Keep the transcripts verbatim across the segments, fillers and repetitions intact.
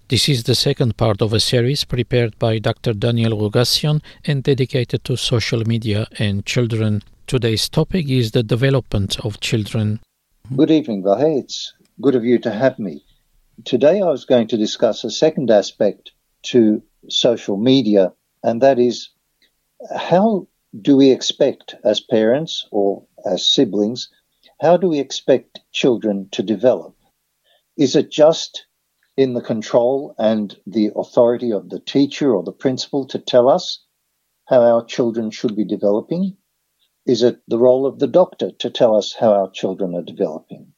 This is the second part of a series prepared by Doctor Daniel Rogassian and dedicated to social media and children. Today's topic is the development of children. Good evening, Vahe. It's good of you to have me. Today I was going to discuss a second aspect to social media, and that is, how do we expect as parents or as siblings, how do we expect children to develop? Is it just in the control and the authority of the teacher or the principal to tell us how our children should be developing? Is it the role of the doctor to tell us how our children are developing?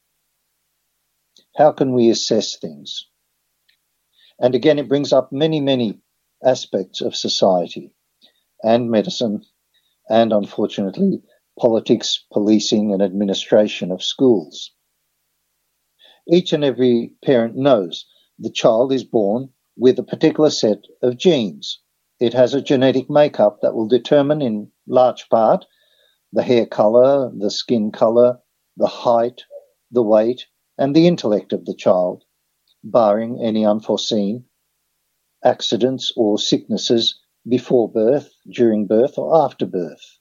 How can we assess things? And again, it brings up many, many aspects of society and medicine and, unfortunately, politics, policing, and administration of schools. Each and every parent knows the child is born with a particular set of genes. It has a genetic makeup that will determine in large part the hair color, the skin color, the height, the weight, and the intellect of the child, barring any unforeseen accidents or sicknesses before birth, during birth, or after birth.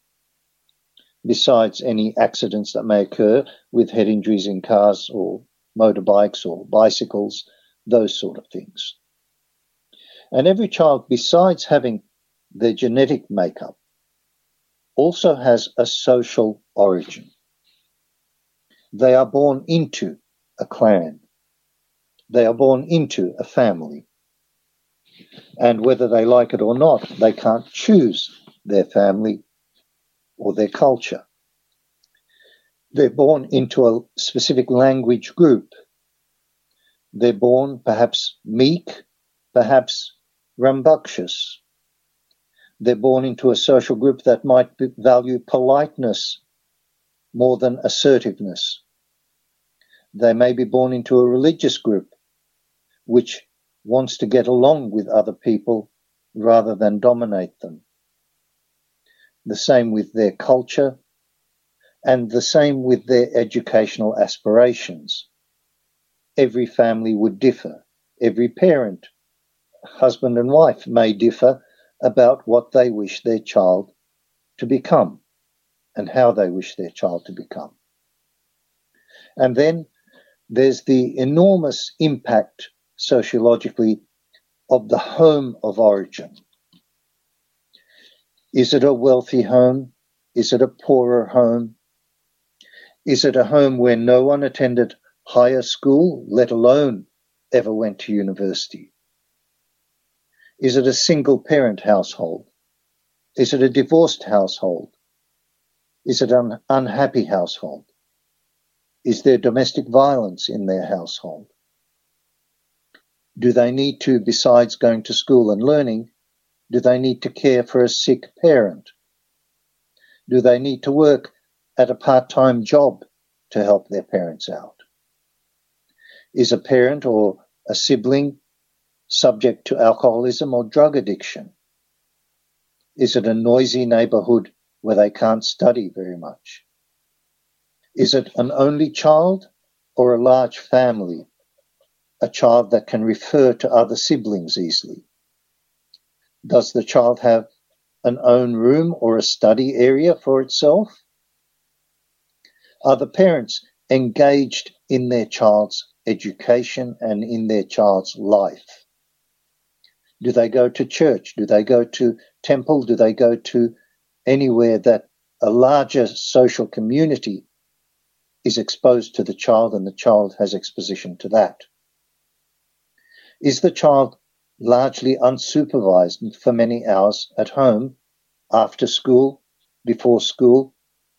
Besides any accidents that may occur with head injuries in cars or motorbikes or bicycles, those sort of things. And every child, besides having their genetic makeup, also has a social origin. They are born into a clan. They are born into a family. And whether they like it or not, they can't choose their family or their culture. They're born into a specific language group. They're born perhaps meek, perhaps rambunctious. They're born into a social group that might value politeness more than assertiveness. They may be born into a religious group which wants to get along with other people rather than dominate them. The same with their culture, and the same with their educational aspirations. Every family would differ. Every parent, husband and wife, may differ about what they wish their child to become and how they wish their child to become. And then there's the enormous impact sociologically of the home of origin. Is it a wealthy home? Is it a poorer home? Is it a home where no one attended higher school, let alone ever went to university? Is it a single-parent household? Is it a divorced household? Is it an unhappy household? Is there domestic violence in their household? Do they need to, besides going to school and learning, do they need to care for a sick parent? Do they need to work at a part-time job to help their parents out? Is a parent or a sibling subject to alcoholism or drug addiction? Is it a noisy neighborhood where they can't study very much? Is it an only child or a large family, a child that can refer to other siblings easily? Does the child have an own room or a study area for itself? Are the parents engaged in their child's education and in their child's life? Do they go to church? Do they go to temple? Do they go to anywhere that a larger social community is exposed to the child and the child has exposition to that? Is the child largely unsupervised for many hours at home, after school, before school?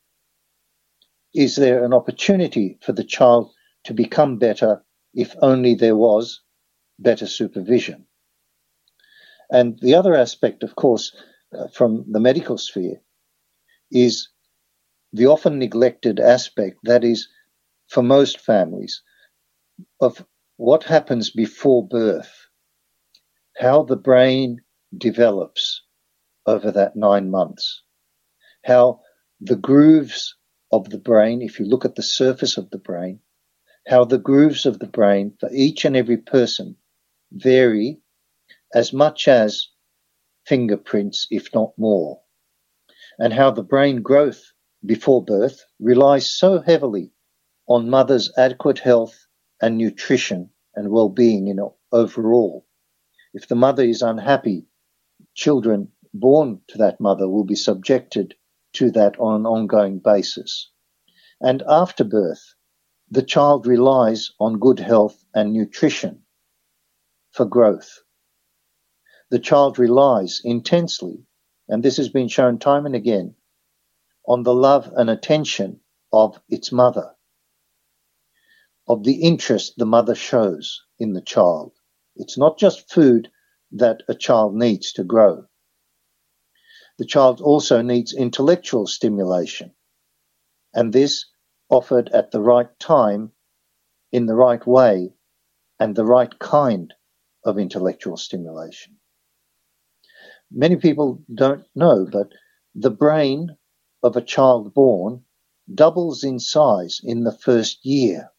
Is there an opportunity for the child to become better if only there was better supervision? And the other aspect, of course, uh, from the medical sphere is the often neglected aspect, that is, for most families, of what happens before birth, how the brain develops over that nine months, how the grooves of the brain, if you look at the surface of the brain, how the grooves of the brain for each and every person vary as much as fingerprints, if not more, and how the brain growth before birth relies so heavily on mother's adequate health and nutrition and well-being in overall. If the mother is unhappy, children born to that mother will be subjected to that on an ongoing basis. And after birth, the child relies on good health and nutrition for growth. The child relies intensely, and this has been shown time and again, on the love and attention of its mother, of the interest the mother shows in the child. It's not just food that a child needs to grow. The child also needs intellectual stimulation, and this offered at the right time, in the right way, and the right kind of intellectual stimulation. Many people don't know, but the brain of a child born doubles in size in the first year.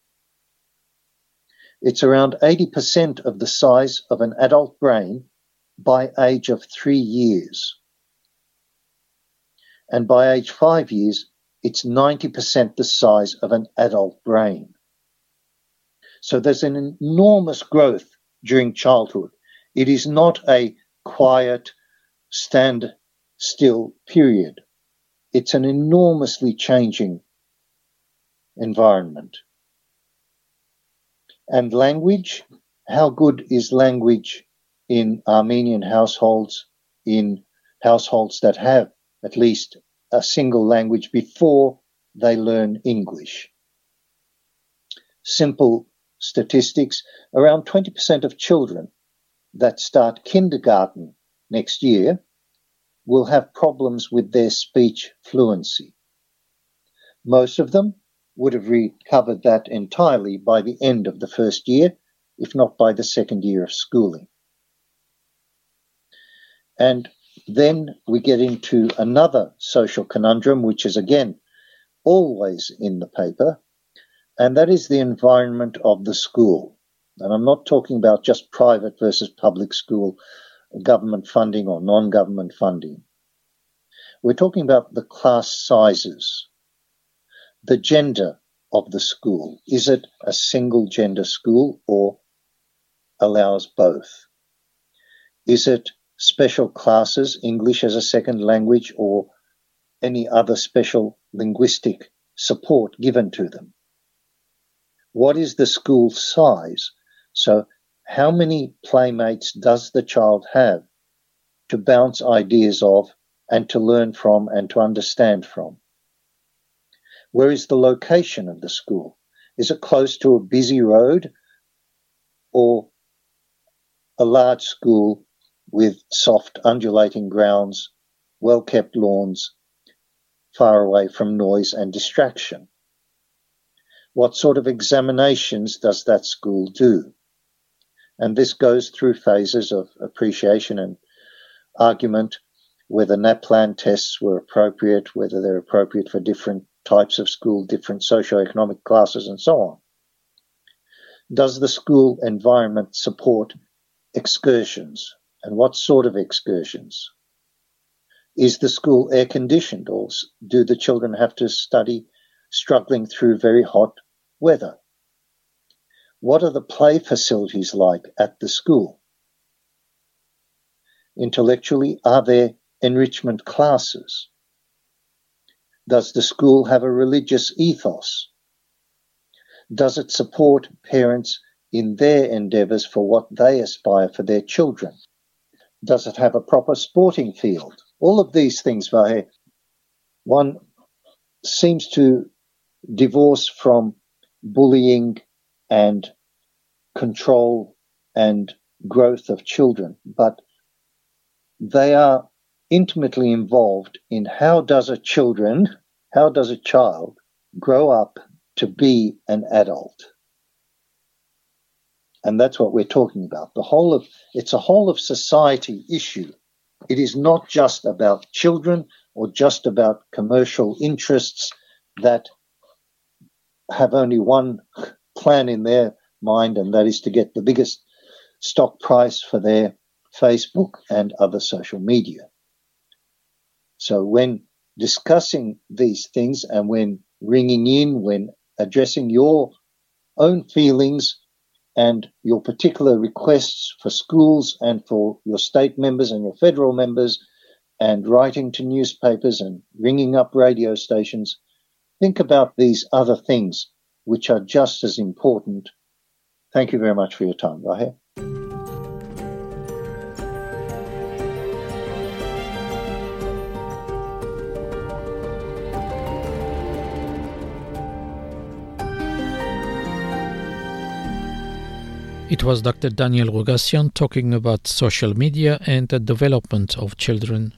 It's around eighty percent of the size of an adult brain by age of three years. And by age five years, it's ninety percent the size of an adult brain. So there's an enormous growth during childhood. It is not a quiet, stand still period. It's an enormously changing environment. And language, how good is language in Armenian households, in households that have at least a single language before they learn English? Simple statistics, around twenty percent of children that start kindergarten next year will have problems with their speech fluency. Most of them would have recovered that entirely by the end of the first year, if not by the second year of schooling. And then we get into another social conundrum, which is again always in the paper, and that is the environment of the school. And I'm not talking about just private versus public school, government funding or non-government funding. We're talking about the class sizes, the gender of the school. Is it a single gender school or allows both? Is it special classes, English as a second language, or any other special linguistic support given to them? What is the school size? So how many playmates does the child have to bounce ideas of and to learn from and to understand from? Where is the location of the school? Is it close to a busy road or a large school with soft undulating grounds, well-kept lawns, far away from noise and distraction? What sort of examinations does that school do? And this goes through phases of appreciation and argument, whether NAPLAN tests were appropriate, whether they're appropriate for different types of school, different socioeconomic classes, and so on. Does the school environment support excursions? And what sort of excursions? Is the school air-conditioned, or do the children have to study struggling through very hot weather? What are the play facilities like at the school? Intellectually, are there enrichment classes? Does the school have a religious ethos? Does it support parents in their endeavours for what they aspire for their children? Does it have a proper sporting field? All of these things, Vahe, one seems to divorce from bullying and control and growth of children, but they are intimately involved in how does a children, how does a child grow up to be an adult? And that's what we're talking about. The whole of, it's a whole of society issue. It is not just about children or just about commercial interests that have only one plan in their mind, and that is to get the biggest stock price for their Facebook and other social media. So when discussing these things and when ringing in, when addressing your own feelings and your particular requests for schools and for your state members and your federal members, and writing to newspapers and ringing up radio stations, think about these other things which are just as important. Thank you very much for your time, Rahel. It was Doctor Daniel Rogacian talking about social media and the development of children.